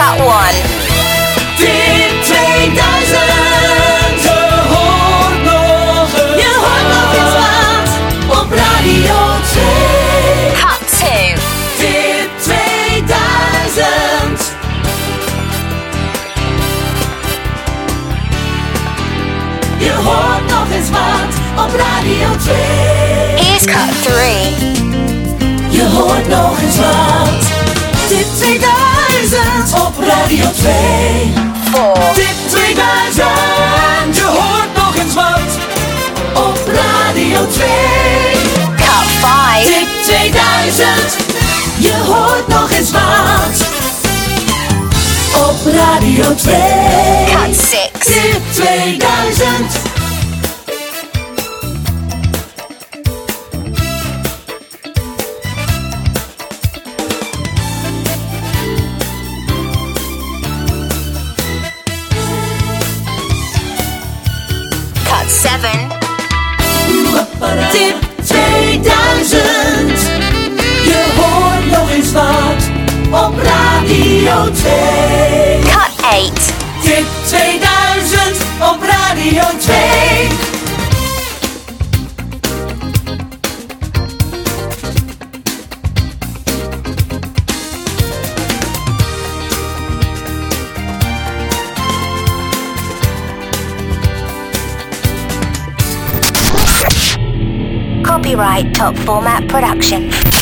Cut 1. Tip 2000. Je hoort nog eens wat op Radio 2. Cut 2. Tip 2000. Je hoort nog eens wat op Radio 2. Here's cut 3. Je hoort nog eens wat. Tip 2000 op Radio 2. 4. Tip 2000. Je hoort nog eens wat op Radio 2. Cut 5. Tip 2000. Je hoort nog eens wat op Radio 2. Cut 6. Tip 2000. Cut 7. Tip 2000. Je hoort nog eens wat op Radio 2. Cut 8. Tip 2000 op Radio 2. Copyright Top Format Production.